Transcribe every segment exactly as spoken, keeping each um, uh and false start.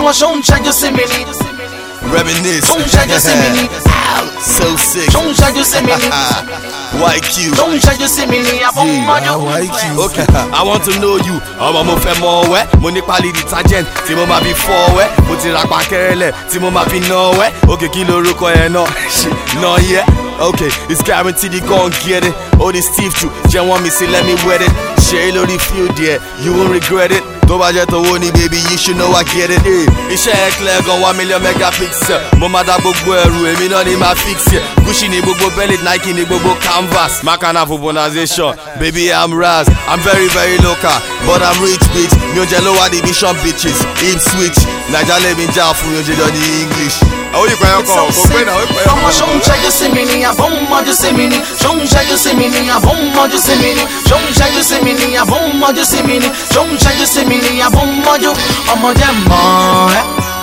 I'ma show 'em check your simile. Reminisce. Show 'em check your simile. So sick. Show 'em check your simile. Y Q. Show 'em check your simile. Yeah, Y Q. Okay, I want to know you. Ọmọ mo fẹ́ mọ̀ wẹ́. Mo ní pálí detergent tí mo máa fi fọ̀ wẹ́. Mo ti ra pàkẹ́rẹ́lẹ̀ tí mo máa fi ná wẹ́. Okay, kí lorúkọ yẹn náà? Náà yẹ. Okay, it's guaranteed you gon' get it. Oh, this Steve too. Just want me say let me wet it. Share it on the field, yeah. You won't regret it. Tó bá jẹ́ tówó ni baby, you should know I get it. Hey, iṣẹ́ ẹ̀ clear gan one million megapixel. Mo máa dá gbogbo ẹrù, èmi náà ni máa fix it. Gucci ni gbogbo belly, Nike ni gbogbo canvas. Makana for bonazation, baby I'm Raz. I'm very very local, but I'm rich bitch. Mi ò jẹ́ lower division bitches. Hip switch, Naija lè mi já fún mi ò jẹ́ jọ ní English. Àwọn yìí pẹ̀yọ́ kọ̀ kò pé náà ó pẹ̀yọ́ kọ̀. I'ma show 'em check your simile. I bomb on your simile. Show 'em check your simile. I bomb on your simile. Show 'em check your simile. I bomb on your simile. Show 'em check your simile. I bomb on you. I'm a jam boy,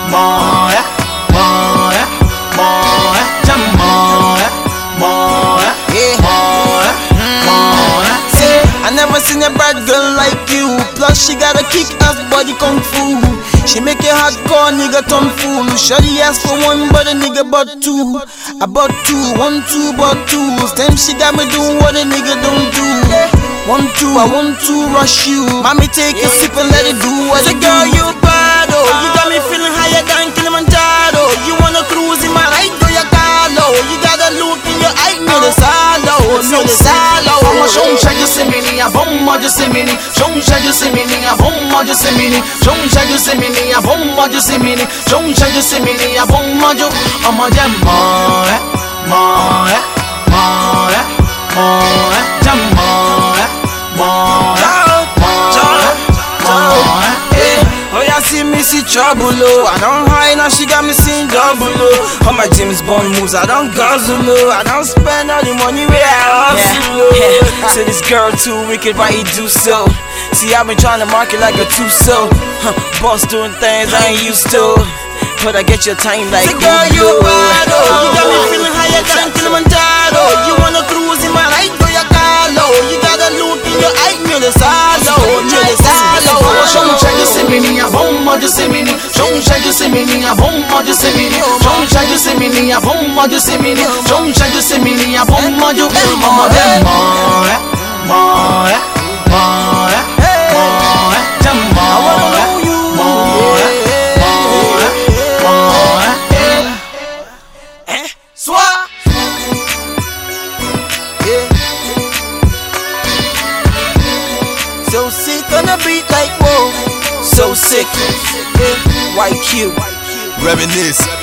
boy, boy, boy, jam boy, boy, boy, boy. See, I never seen a bad girl like you. Plus she got a kick-ass body kung fu. She make a hardcore nigga turn fool. Shawty ask for one, but a nigga bought two. I bought two, one, two, bought two. Damn, she got me doing what a nigga don't do. One, two, I want to rush you. Mommy, take a sip and let it do what it do. Girl, you bad, oh. You got me feeling higher than Kilimanjaro. You wanna cruise in my ride, do your Carlo. You got a look in your eye, no the salo, no the salo. I'ma show 'em check your simile. I bomb on your simile. Show 'em check your simile. I bomb on your simile. Show 'em check your simile. I bomb on your simile. Show 'em check your simile. I bomb on you. I'm a jam boy, boy, boy, boy, jam boy, boy, boy, boy. Oh, yeah, see me see trouble, oh. I don't hide now, she got me seeing double, oh. All my James Bond moves, I don't guzzle, oh. I don't spend all the money where I hustle, oh. Yeah. So this girl too wicked, why he do so? See, I've been trying to market like a two-so. Huh, boss doing things I ain't used to. But I get your time like, girl, you bad, oh. You got me feeling higher than Kilimanjaro. You wanna cruise in my ride, go your Carlo. You got a look in your eye, you're the salo, you're the salo. Show 'em check your simile. I bomb on your simile. Show 'em check your simile. I bomb on your simile. Show 'em check your simile. I bomb on your simile. Show 'em check your simile. I bomb on you. I'm a damn boy, boy, boy, boy, jam boy, boy, boy, boy. Eh? Swat. Yeah. So sick on a beat like whoa. So sick. Yeah. Y Q. Reminisce.